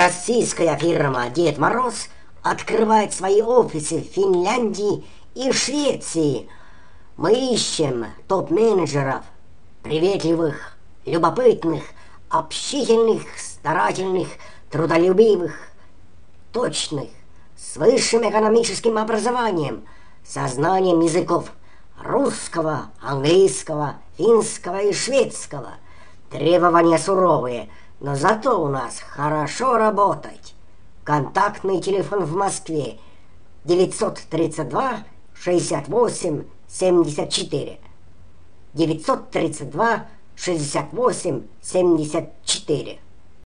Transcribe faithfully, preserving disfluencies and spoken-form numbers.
Российская фирма «Дед Мороз» открывает свои офисы в Финляндии и Швеции. Мы ищем топ-менеджеров, приветливых, любопытных, общительных, старательных, трудолюбивых, точных, с высшим экономическим образованием, со знанием языков русского, английского, финского и шведского. Требования суровые, но зато у нас хорошо работать. Контактный телефон в Москве девятьсот тридцать два шестьдесят восемь семьдесят четыре. девятьсот тридцать два шестьдесят восемь семьдесят четыре.